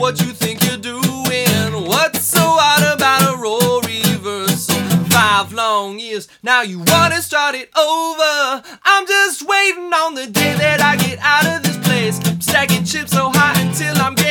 what you think you're doing. What's so odd about a role reversal? 5 long years, now you wanna start it over. I'm just waiting on the day that I get out of this place. I'm stacking chips so high until I'm getting